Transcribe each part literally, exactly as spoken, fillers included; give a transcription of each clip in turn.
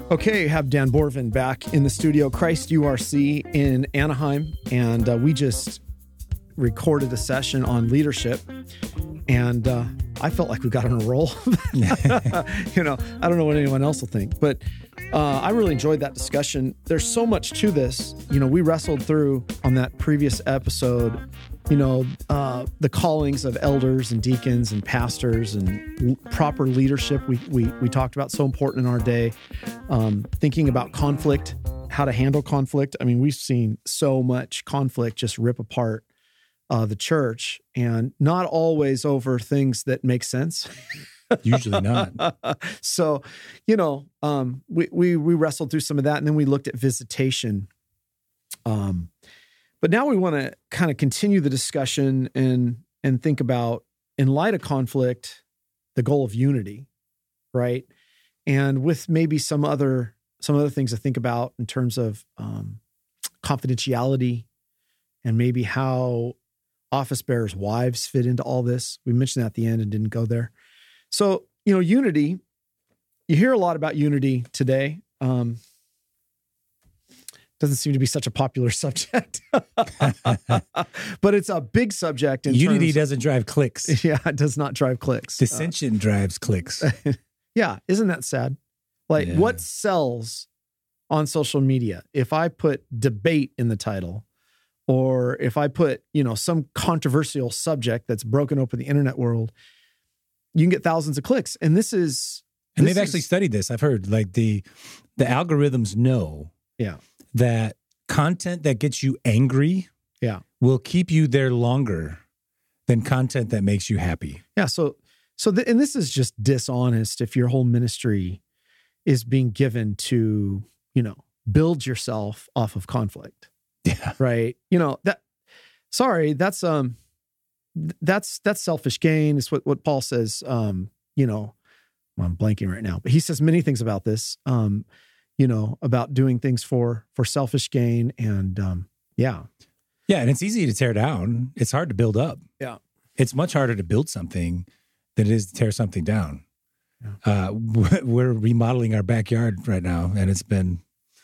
Okay, have Dan Borvin back in the studio, Christ U R C in Anaheim, and uh, we just recorded a session on leadership, and uh, I felt like we got on a roll. You know, I don't know what anyone else will think, but uh, I really enjoyed that discussion. There's so much to this. You know, we wrestled through on that previous episode, you know, uh, the callings of elders and deacons and pastors and l- proper leadership. We, we, we talked about so important in our day, um, thinking about conflict, how to handle conflict. I mean, we've seen so much conflict just rip apart uh, the church, and not always over things that make sense. Usually not. So, you know, um, we, we, we wrestled through some of that, and then we looked at visitation. Um, But now we want to kind of continue the discussion and and think about, in light of conflict, the goal of unity, right? And with maybe some other some other things to think about in terms of um, confidentiality, and maybe how office bearers' wives fit into all this. We mentioned that at the end and didn't go there. So, you know, unity. You hear a lot about unity today. Um, Doesn't seem to be such a popular subject, but it's a big subject. In Unity terms, doesn't drive clicks. Yeah, it does not drive clicks. Dissension uh, drives clicks. Yeah, isn't that sad? Like, Yeah. What sells on social media? If I put debate in the title, or if I put, you know, some controversial subject that's broken open the internet world, you can get thousands of clicks. And this is, and this they've is, actually studied this. I've heard like the the algorithms know. Yeah. That content that gets you angry yeah. will keep you there longer than content that makes you happy. Yeah. So, so, the, and this is just dishonest if your whole ministry is being given to, you know, build yourself off of conflict. Yeah. Right. You know, that, sorry, that's, um, that's, that's selfish gain. It's what, what Paul says, um, you know, I'm blanking right now, but he says many things about this. Um, you know, about doing things for, for selfish gain. And, um, yeah. Yeah. And it's easy to tear down. It's hard to build up. Yeah. It's much harder to build something than it is to tear something down. Yeah. Uh, we're remodeling our backyard right now, and it's been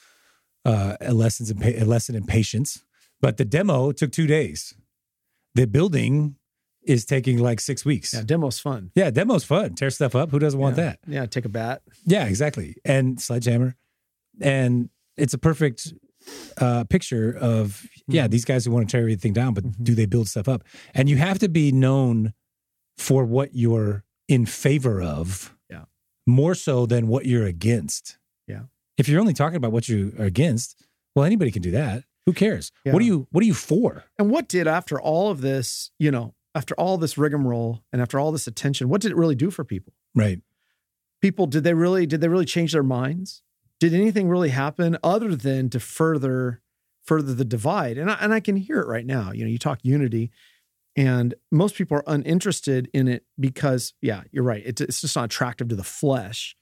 uh, a, lessons in pa- a lesson in patience. But the demo took two days. The building is taking like six weeks. Yeah. Demo's fun. Yeah. Demo's fun. Tear stuff up. Who doesn't want yeah. that? Yeah. Take a bat. Yeah, exactly. And sledgehammer. And it's a perfect uh, picture of, yeah, Mm-hmm. these guys who want to tear everything down, but Mm-hmm. do they build stuff up? And you have to be known for what you're in favor of, yeah, more so than what you're against. Yeah. If you're only talking about what you are against, well, anybody can do that. Who cares? Yeah. What are you, what are you for? And what did, after all of this, you know, after all this rigmarole and after all this attention, what did it really do for people? Right. People, did they really, did they really change their minds? Did anything really happen other than to further, further the divide? And I, and I can hear it right now. You know, you talk unity, and most people are uninterested in it because, yeah, you're right. It's, it's just not attractive to the flesh.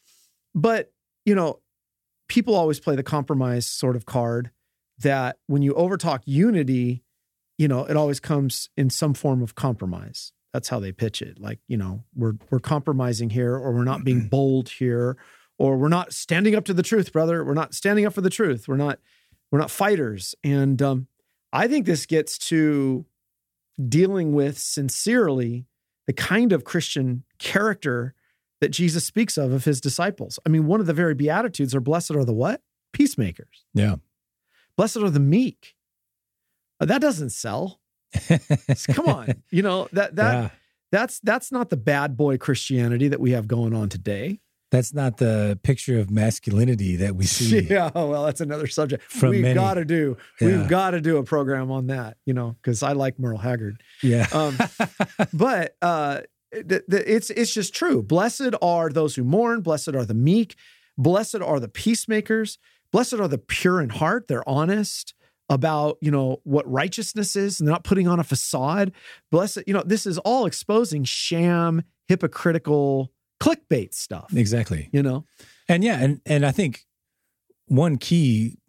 But, you know, people always play the compromise sort of card that when you overtalk unity, you know, it always comes in some form of compromise. That's how they pitch it. Like, you know, we're we're compromising here, or we're not being bold here, or we're not standing up to the truth, brother. We're not standing up for the truth. We're not we're not fighters. And um, I think this gets to dealing with sincerely the kind of Christian character that Jesus speaks of of his disciples. I mean, one of the very Beatitudes are blessed are the what? Peacemakers. Yeah. Blessed are the meek. Uh, that doesn't sell. Come on. You know, that that Yeah. that's that's not the bad boy Christianity that we have going on today. That's not the picture of masculinity that we see. Yeah, well, that's another subject. From We've many. got to do. Yeah. We've got to do a program on that, you know, because I like Merle Haggard. Yeah. Um, but uh, the, the, it's it's just true. Blessed are those who mourn. Blessed are the meek. Blessed are the peacemakers. Blessed are the pure in heart. They're honest about, you know, what righteousness is, and they're not putting on a facade. Blessed, you know, this is all exposing sham, hypocritical clickbait stuff. Exactly. You know? And yeah, and, and I think one key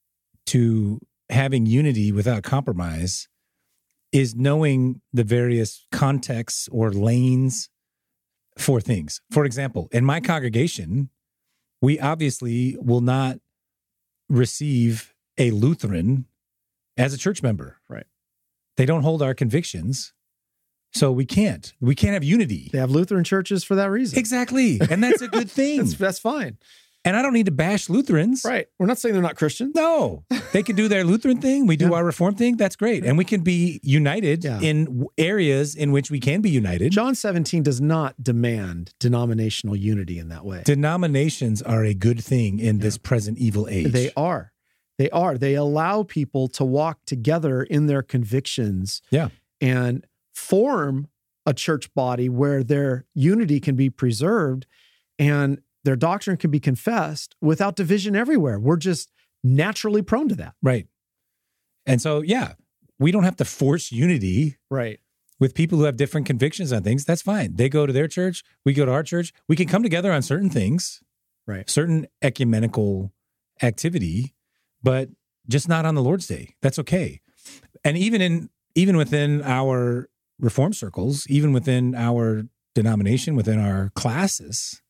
to having unity without compromise is knowing the various contexts or lanes for things. For example, in my congregation, we obviously will not receive a Lutheran as a church member. Right. They don't hold our convictions. So we can't. We can't have unity. They have Lutheran churches for that reason. Exactly. And that's a good thing. that's, that's fine. And I don't need to bash Lutherans. Right. We're not saying they're not Christians. No. They can do their Lutheran thing. We do Yeah. our Reform thing. That's great. And we can be united Yeah. in w- areas in which we can be united. John seventeen does not demand denominational unity in that way. Denominations are a good thing in this present evil age. They are. They are. They allow people to walk together in their convictions Yeah. and form a church body where their unity can be preserved and their doctrine can be confessed without division everywhere. We're just naturally prone to that. Right. And so, yeah, we don't have to force unity Right. with people who have different convictions on things. That's fine. They go to their church. We go to our church. We can come together on certain things, Right. certain ecumenical activity, but just not on the Lord's Day. That's okay. And even in even within our Reform circles, even within our denomination, within our classes,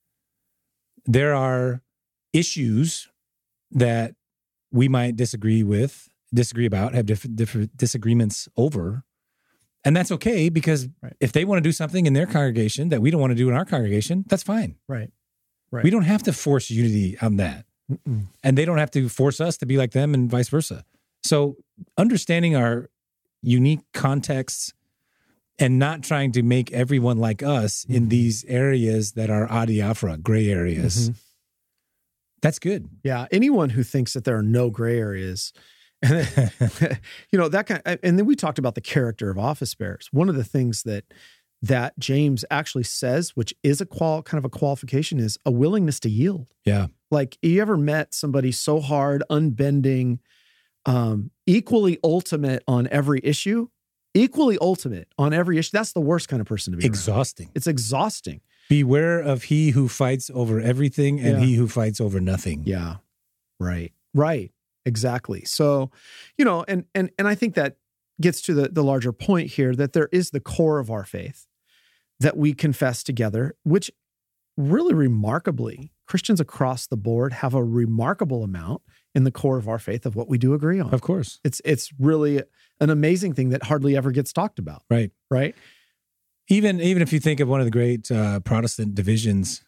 there are issues that we might disagree with, disagree about, have different, different disagreements over. And that's okay, because Right. if they want to do something in their congregation that we don't want to do in our congregation, that's fine. Right. Right. We don't have to force unity on that. Mm-mm. And they don't have to force us to be like them and vice versa. So understanding our unique contexts and not trying to make everyone like us in these areas that are adiaphora, gray areas, Mhm. that's good. Yeah. Anyone who thinks that there are no gray areas, and then, you know, that kind and then we talked about the character of office bearers. One of the things that that James actually says, which is a qual kind of a qualification, is a willingness to yield. Yeah. Like, you ever met somebody so hard, unbending, um, equally ultimate on every issue? Equally ultimate on every issue. That's the worst kind of person to be around. Exhausting. It's exhausting. Beware of he who fights over everything and Yeah. he who fights over nothing. Yeah. Right. Right. Exactly. So, you know, and and and I think that gets to the, the larger point here, that there is the core of our faith that we confess together, which really remarkably, Christians across the board have a remarkable amount in the core of our faith of what we do agree on. Of course. It's it's really an amazing thing that hardly ever gets talked about. Right. Right. Even even if you think of one of the great uh, Protestant divisions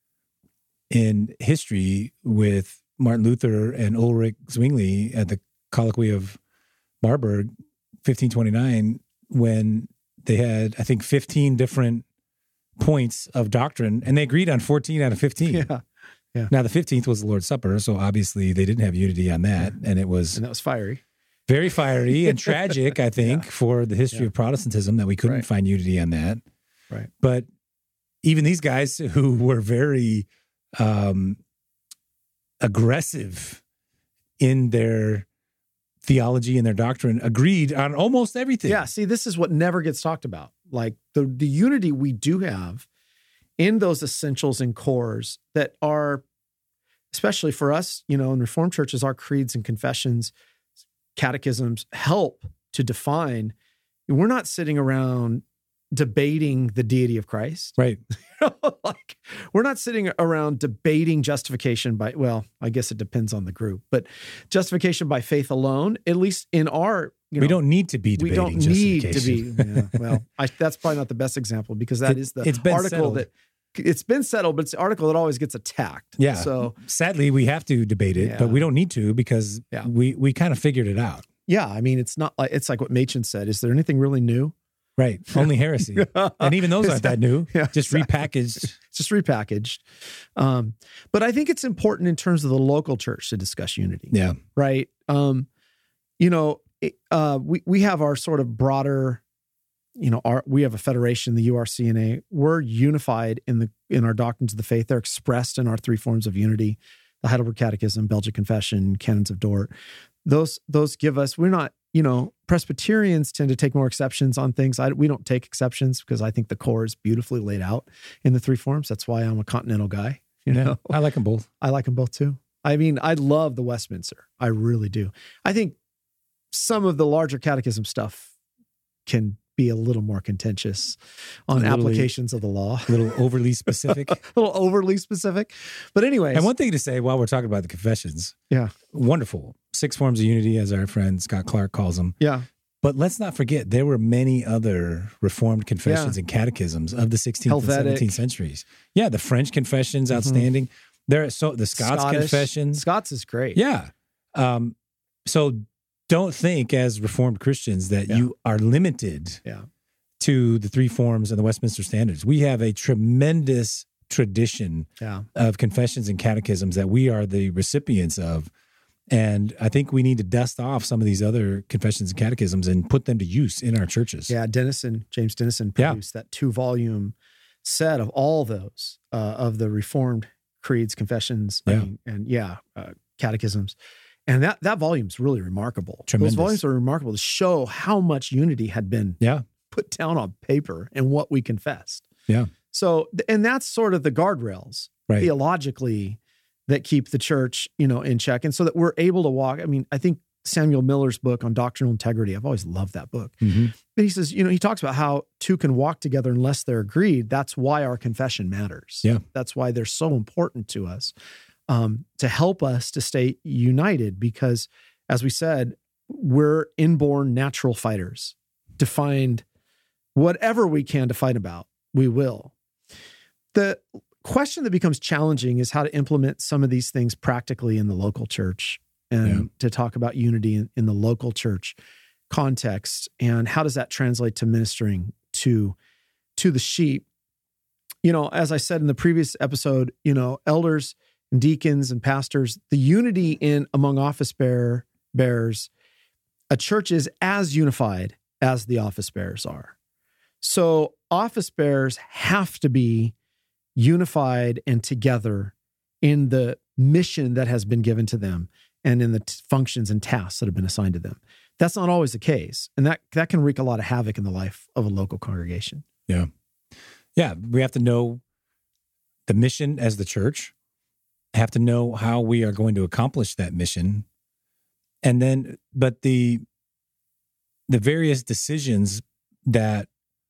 in history with Martin Luther and Ulrich Zwingli at the Colloquy of Marburg, fifteen twenty-nine, when they had, I think, fifteen different points of doctrine, and they agreed on fourteen out of fifteen. Yeah. Now, the fifteenth was the Lord's Supper, so obviously they didn't have unity on that, and it was And that was fiery. very fiery and tragic, I think, Yeah. for the history Yeah. of Protestantism that we couldn't Right. find unity on that. Right. But even these guys who were very um, aggressive in their theology and their doctrine agreed on almost everything. Yeah. See, this is what never gets talked about. Like the, the unity we do have in those essentials and cores that are, especially for us, you know, in Reformed churches, our creeds and confessions, catechisms help to define. We're not sitting around debating the deity of Christ. Right. Like, we're not sitting around debating justification by, well, I guess it depends on the group, but justification by faith alone, at least in our, you know, we don't need to be we debating don't need to justification. be. Yeah, well, I, that's probably not the best example, because that It- is the it's been article settled. that it's been settled, but it's the article that always gets attacked. Yeah. So Sadly, we have to debate it, Yeah. but we don't need to, because Yeah. we, we kind of figured it out. yeah, I mean, it's not like, it's like what Machen said. Is there anything really new? Right. Only heresy. And even those aren't that new. Yeah, Just exactly. repackaged. It's just repackaged. Um, but I think it's important in terms of the local church to discuss unity. Yeah. Right. Um, you know, it, uh, we, we have our sort of broader, you know, our, we have a federation, the U R C N A. We're unified in the, in our doctrines of the faith. They're expressed in our three forms of unity, the Heidelberg Catechism, Belgic Confession, Canons of Dort. Those, those give us, we're not, you know, Presbyterians tend to take more exceptions on things. I, we don't take exceptions, because I think the core is beautifully laid out in the three forms. That's why I'm a continental guy. You Yeah. know, I like them both. I like them both too. I mean, I love the Westminster. I really do. I think some of the larger catechism stuff can be a little more contentious on Literally, applications of the law. A little overly specific. A little overly specific. But anyways. And one thing to say while we're talking about the confessions. Yeah. Wonderful. Six forms of unity, as our friend Scott Clark calls them. Yeah. But let's not forget, there were many other Reformed confessions Yeah. and catechisms of the sixteenth Helvetic. and seventeenth centuries. Yeah, the French confessions, outstanding. Mm-hmm. There are so the Scots Scottish. confession. Scots is great. Yeah. Um, so don't think as Reformed Christians that Yeah. you are limited Yeah. to the three forms and the Westminster Standards. We have a tremendous tradition Yeah. of confessions and catechisms that we are the recipients of. And I think we need to dust off some of these other confessions and catechisms and put them to use in our churches. Yeah. Dennison, James Dennison Yeah. produced that two volume set of all those uh, of the Reformed creeds, confessions, I Yeah. mean, and yeah, uh, catechisms. And that, that volume's really remarkable. Tremendous. Those volumes are remarkable to show how much unity had been Yeah. put down on paper and what we confessed. Yeah. So, and that's sort of the guardrails Right. theologically that keep the church, you know, in check. And so that we're able to walk. I mean, I think Samuel Miller's book on doctrinal integrity, I've always loved that book. Mm-hmm. But he says, you know, he talks about how two can walk together unless they're agreed. That's why our confession matters. Yeah. That's why they're so important to us, um, to help us to stay united. Because as we said, we're inborn natural fighters, to find whatever we can to fight about, we will. The question that becomes challenging is how to implement some of these things practically in the local church, and Yeah. to talk about unity in, in the local church context, and how does that translate to ministering to, to the sheep. You know, as I said in the previous episode, you know, elders and deacons and pastors, the unity in among office bearer bearers, a church is as unified as the office bearers are. So office bearers have to be unified and together in the mission that has been given to them and in the t- functions and tasks that have been assigned to them. That's not always the case. And that, that can wreak a lot of havoc in the life of a local congregation. Yeah. Yeah. We have to know the mission as the church, have to know how we are going to accomplish that mission. And then, but the, the various decisions that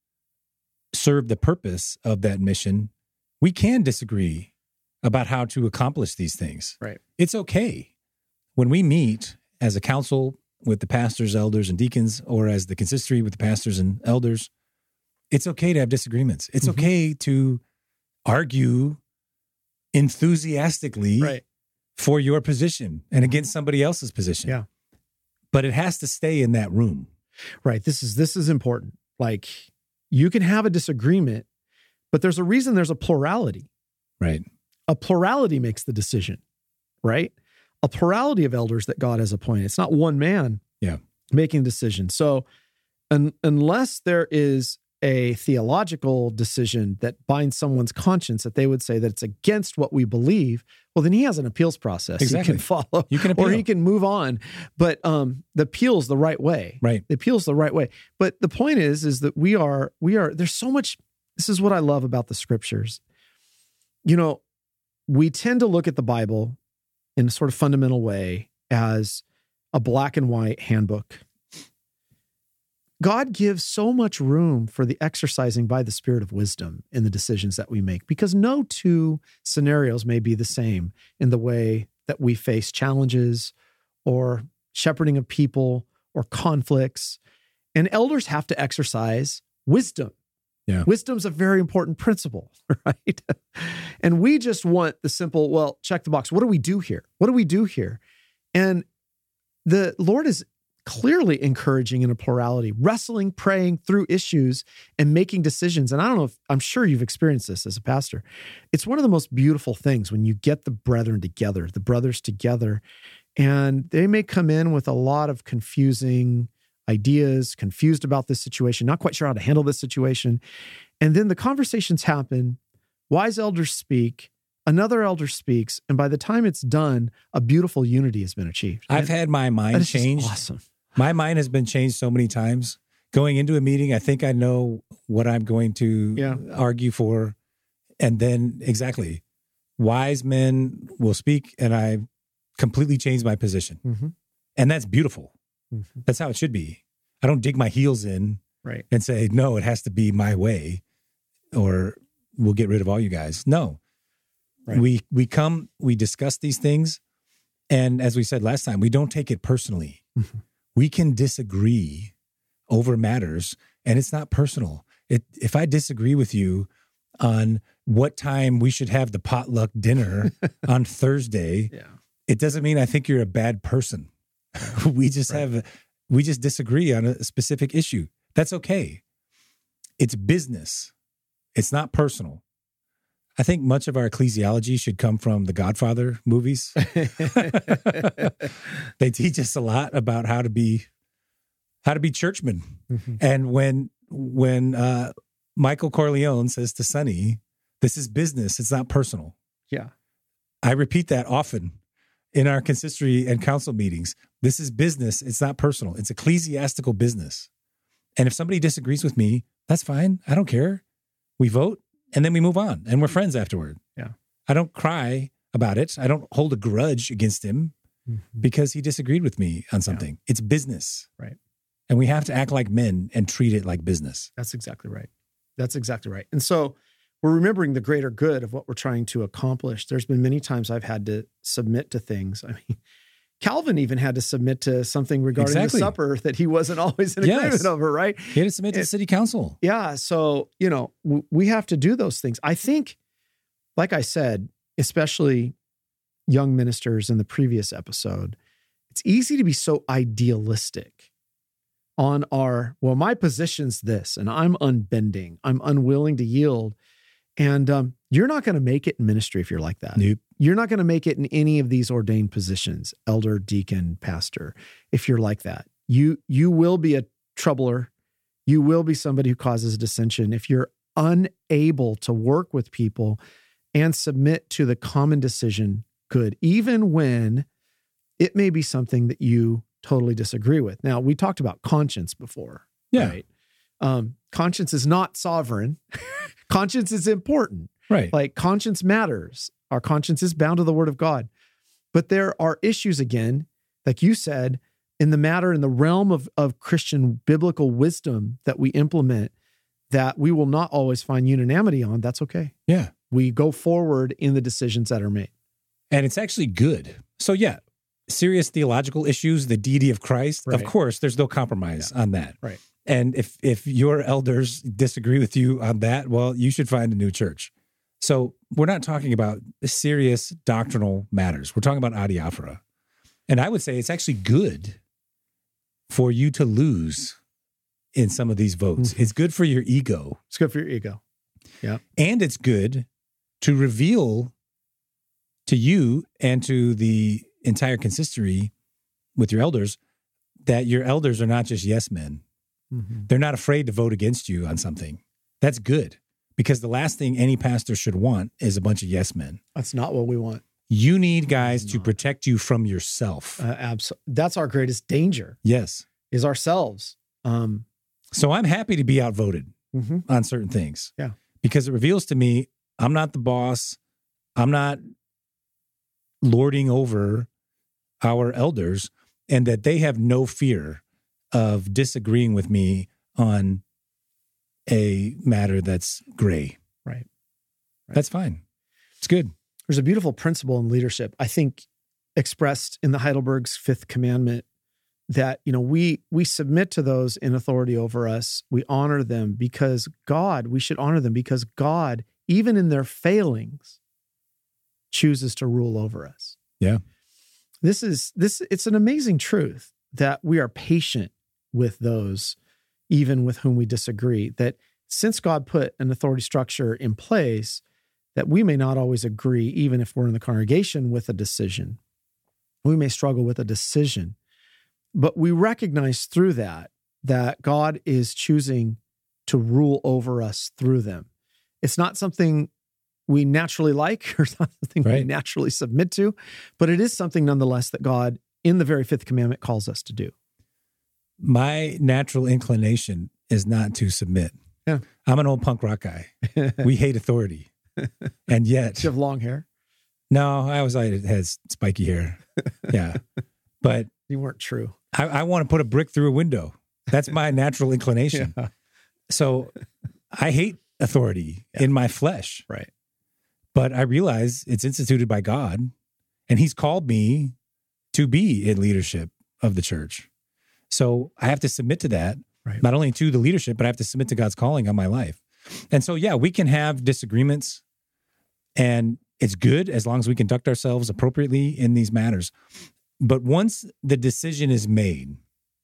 serve the purpose of that mission, we can disagree about how to accomplish these things. Right. It's okay. When we meet as a council with the pastors, elders, and deacons, or as the consistory with the pastors and elders, it's okay to have disagreements. It's Mm-hmm. okay to argue enthusiastically Right. for your position and against somebody else's position. Yeah. But it has to stay in that room. Right. This is, this is important. Like, you can have a disagreement, but there's a reason there's a plurality. Right. A plurality makes the decision, right? A plurality of elders that God has appointed. It's not one man Yeah. making decisions. So un, unless there is a theological decision that binds someone's conscience, that they would say that it's against what we believe, well, then he has an appeals process Exactly. he can follow, You can appeal. or he can move on. But um, the appeal's the right way. Right. The appeal's the right way. But the point is, is that we are, we are, there's so much, this is what I love about the scriptures. You know, we tend to look at the Bible in a sort of fundamental way as a black and white handbook. God gives so much room for the exercising by the Spirit of wisdom in the decisions that we make, because no two scenarios may be the same in the way that we face challenges or shepherding of people or conflicts. And elders have to exercise wisdom. Yeah. Wisdom's a very important principle, right? And we just want the simple, well, check the box. What do we do here? What do we do here? And the Lord is clearly encouraging in a plurality, wrestling, praying through issues and making decisions. And I don't know if, I'm sure you've experienced this as a pastor. It's one of the most beautiful things when you get the brethren together, the brothers together, and they may come in with a lot of confusing ideas, confused about this situation, not quite sure how to handle this situation. And then the conversations happen, wise elders speak, another elder speaks, and by the time it's done, a beautiful unity has been achieved. I've And had my that mind is just changed. awesome. My mind has been changed so many times. Going into a meeting, I think I know what I'm going to Yeah. argue for. And then exactly, wise men will speak and I completely change my position. Mm-hmm. And that's beautiful. Mm-hmm. That's how it should be. I don't dig my heels in Right. and say, no, it has to be my way or we'll get rid of all you guys. No. Right. We we come, we discuss these things, and as we said last time, we don't take it personally. Mm-hmm. We can disagree over matters, and it's not personal. It, if I disagree with you on what time we should have the potluck dinner on Thursday, Yeah. it doesn't mean I think you're a bad person. we just Right. have, we just disagree on a specific issue. That's okay. It's business. It's not personal. I think much of our ecclesiology should come from the Godfather movies. They teach us a lot about how to be, how to be churchmen. Mm-hmm. And when, when uh, Michael Corleone says to Sonny, this is business, it's not personal. Yeah. I repeat that often in our consistory and council meetings. This is business. It's not personal. It's ecclesiastical business. And if somebody disagrees with me, that's fine. I don't care. We vote and then we move on and we're friends afterward. Yeah. I don't cry about it. I don't hold a grudge against him Mm-hmm. because he disagreed with me on something. It's business. Right. And we have to act like men and treat it like business. That's exactly right. That's exactly right. And so we're remembering the greater good of what we're trying to accomplish. There's been many times I've had to submit to things. I mean, Calvin even had to submit to something regarding Exactly. the supper that he wasn't always in Yes. agreement over, right? He had to submit to It- the city council. Yeah. So, you know, w- we have to do those things. I think, like I said, especially young ministers in the previous episode, it's easy to be so idealistic on our, well, my position's this, and I'm unbending, I'm unwilling to yield. And um, you're not going to make it in ministry if you're like that. Nope. You're not going to make it in any of these ordained positions, elder, deacon, pastor, if you're like that. You, you will be a troubler. You will be somebody who causes dissension if you're unable to work with people and submit to the common decision good, even when it may be something that you totally disagree with. Now, we talked about conscience before, Yeah. right? Um, conscience is not sovereign. Conscience is important. Right. Like conscience matters. Our conscience is bound to the word of God. But there are issues, again, like you said, in the matter, in the realm of, of Christian biblical wisdom that we implement that we will not always find unanimity on. That's okay. Yeah. We go forward in the decisions that are made. And it's actually good. So yeah, serious theological issues, the deity of Christ, Right. of course, there's no compromise on that. Right. And if if your elders disagree with you on that, well, you should find a new church. So we're not talking about serious doctrinal matters. We're talking about adiaphora. And I would say it's actually good for you to lose in some of these votes. Mm-hmm. It's good for your ego. It's good for your ego. Yeah. And it's good to reveal to you and to the entire consistory with your elders that your elders are not just yes men. Mm-hmm. They're not afraid to vote against you on something. That's good, because the last thing any pastor should want is a bunch of yes men. That's not what we want. You need guys to Not. protect you from yourself. Uh, abso- That's our greatest danger Yes. is ourselves. Um, So I'm happy to be outvoted mm-hmm. on certain things. Yeah. Because it reveals to me I'm not the boss. I'm not lording over our elders, and that they have no fear of disagreeing with me on a matter that's gray. Right. Right. That's fine. It's good. There's a beautiful principle in leadership, I think, expressed in the Heidelberg's fifth commandment, that, you know, we we submit to those in authority over us. We honor them because God, we should honor them because God, even in their failings, chooses to rule over us. Yeah. This is this it's an amazing truth that we are patient with those even with whom we disagree, that since God put an authority structure in place, that we may not always agree, even if we're in the congregation, with a decision. We may struggle with a decision, but we recognize through that, that God is choosing to rule over us through them. It's not something we naturally like, or it's not something we Right. naturally submit to, but it is something nonetheless that God, in the very fifth commandment, calls us to do. My natural inclination is not to submit. Yeah. I'm an old punk rock guy. We hate authority. And yet, Do you have long hair? no, I always like it has spiky hair. Yeah. But You weren't true. I, I want to put a brick through a window. That's my natural inclination. Yeah. So I hate authority Yeah. in my flesh, Right. but I realize it's instituted by God, and he's called me to be in leadership of the church. So I have to submit to that, Right. not only to the leadership, but I have to submit to God's calling on my life. And so, yeah, we can have disagreements, and it's good as long as we conduct ourselves appropriately in these matters. But once the decision is made,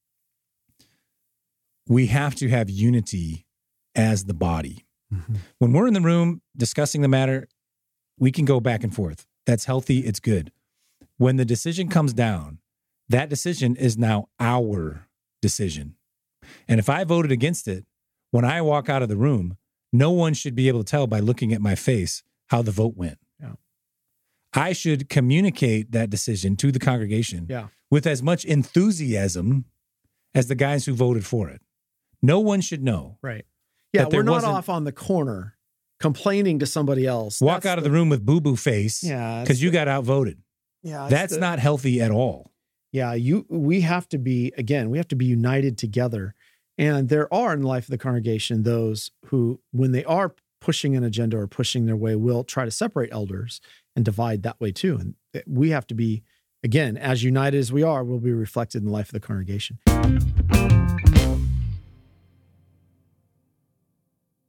we have to have unity as the body. Mm-hmm. When we're in the room discussing the matter, we can go back and forth. That's healthy. It's good. When the decision comes down, that decision is now our decision. And if I voted against it, when I walk out of the room, no one should be able to tell by looking at my face how the vote went. Yeah. I should communicate that decision to the congregation Yeah. with as much enthusiasm as the guys who voted for it. No one should know. Right. Yeah. that there We're not wasn't- off on the corner complaining to somebody else. Walk That's out of the room with boo-boo face Yeah. because you got outvoted. Yeah. it's That's the- not healthy at all. Yeah, you. We have to be again. We have to be united together, and there are in the life of the congregation those who, when they are pushing an agenda or pushing their way, will try to separate elders and divide that way too. And we have to be, again, as united as we are, will be reflected in the life of the congregation.